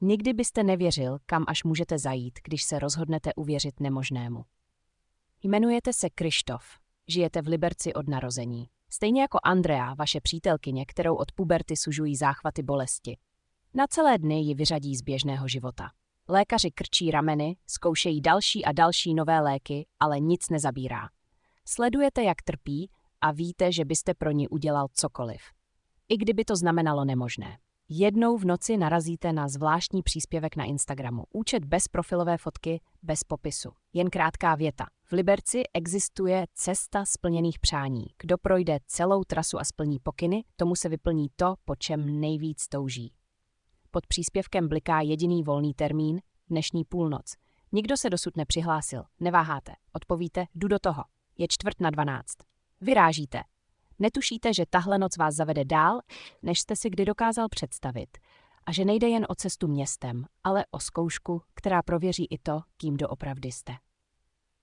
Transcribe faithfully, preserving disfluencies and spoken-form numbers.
Nikdy byste nevěřil, kam až můžete zajít, když se rozhodnete uvěřit nemožnému. Jmenujete se Krištof, žijete v Liberci od narození. Stejně jako Andrea, vaše přítelkyně, kterou od puberty sužují záchvaty bolesti. Na celé dny ji vyřadí z běžného života. Lékaři krčí rameny, zkoušejí další a další nové léky, ale nic nezabírá. Sledujete, jak trpí a víte, že byste pro ní udělal cokoliv. I kdyby to znamenalo nemožné. Jednou v noci narazíte na zvláštní příspěvek na Instagramu. Účet bez profilové fotky, bez popisu. Jen krátká věta. V Liberci existuje cesta splněných přání. Kdo projde celou trasu a splní pokyny, tomu se vyplní to, po čem nejvíc touží. Pod příspěvkem bliká jediný volný termín, dnešní půlnoc. Nikdo se dosud nepřihlásil. Neváháte. Odpovíte, jdu do toho. Je čtvrt na dvanáct. Vyrážíte. Netušíte, že tahle noc vás zavede dál, než jste si kdy dokázal představit. A že nejde jen o cestu městem, ale o zkoušku, která prověří i to, kým doopravdy jste.